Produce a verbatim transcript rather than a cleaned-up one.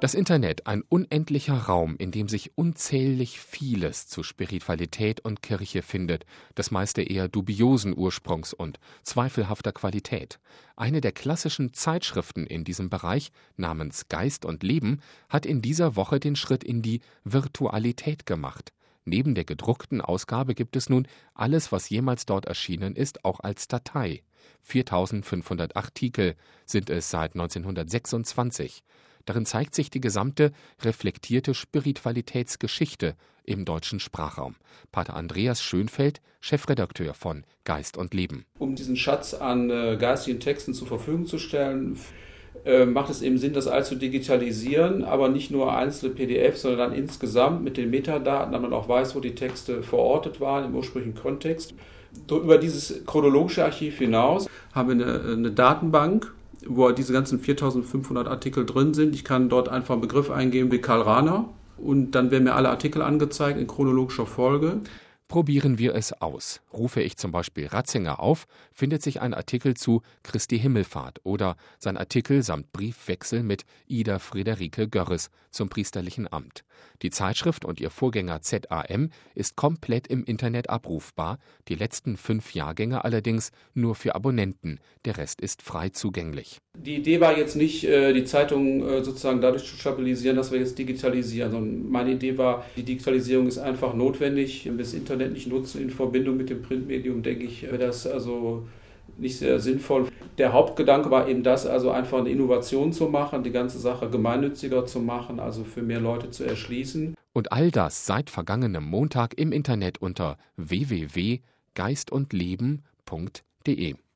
Das Internet, ein unendlicher Raum, in dem sich unzählig vieles zu Spiritualität und Kirche findet, das meiste eher dubiosen Ursprungs und zweifelhafter Qualität. Eine der klassischen Zeitschriften in diesem Bereich, namens Geist und Leben, hat in dieser Woche den Schritt in die Virtualität gemacht. Neben der gedruckten Ausgabe gibt es nun alles, was jemals dort erschienen ist, auch als Datei. viertausendfünfhundert Artikel sind es seit neunzehnhundertsechsundzwanzig. Darin zeigt sich die gesamte reflektierte Spiritualitätsgeschichte im deutschen Sprachraum. Pater Andreas Schönfeld, Chefredakteur von Geist und Leben. Um diesen Schatz an äh, geistigen Texten zur Verfügung zu stellen, äh, macht es eben Sinn, das alles zu digitalisieren, aber nicht nur einzelne P D Fs, sondern dann insgesamt mit den Metadaten, damit man auch weiß, wo die Texte verortet waren im ursprünglichen Kontext. Über dieses chronologische Archiv hinaus haben wir eine, eine Datenbank, wo diese ganzen viertausendfünfhundert Artikel drin sind. Ich kann dort einfach einen Begriff eingeben wie Karl Rahner und dann werden mir alle Artikel angezeigt in chronologischer Folge. Probieren wir es aus. Rufe ich zum Beispiel Ratzinger auf, findet sich ein Artikel zu Christi Himmelfahrt oder sein Artikel samt Briefwechsel mit Ida Friederike Görres zum priesterlichen Amt. Die Zeitschrift und ihr Vorgänger Z A M ist komplett im Internet abrufbar, die letzten fünf Jahrgänge allerdings nur für Abonnenten, der Rest ist frei zugänglich. Die Idee war jetzt nicht, die Zeitung sozusagen dadurch zu stabilisieren, dass wir jetzt digitalisieren, sondern meine Idee war, die Digitalisierung ist einfach notwendig. Wenn wir das Internet nicht nutzen in Verbindung mit dem Printmedium, denke ich, wäre das also nicht sehr sinnvoll. Der Hauptgedanke war eben das, also einfach eine Innovation zu machen, die ganze Sache gemeinnütziger zu machen, also für mehr Leute zu erschließen. Und all das seit vergangenem Montag im Internet unter w w w punkt geist und leben punkt d e.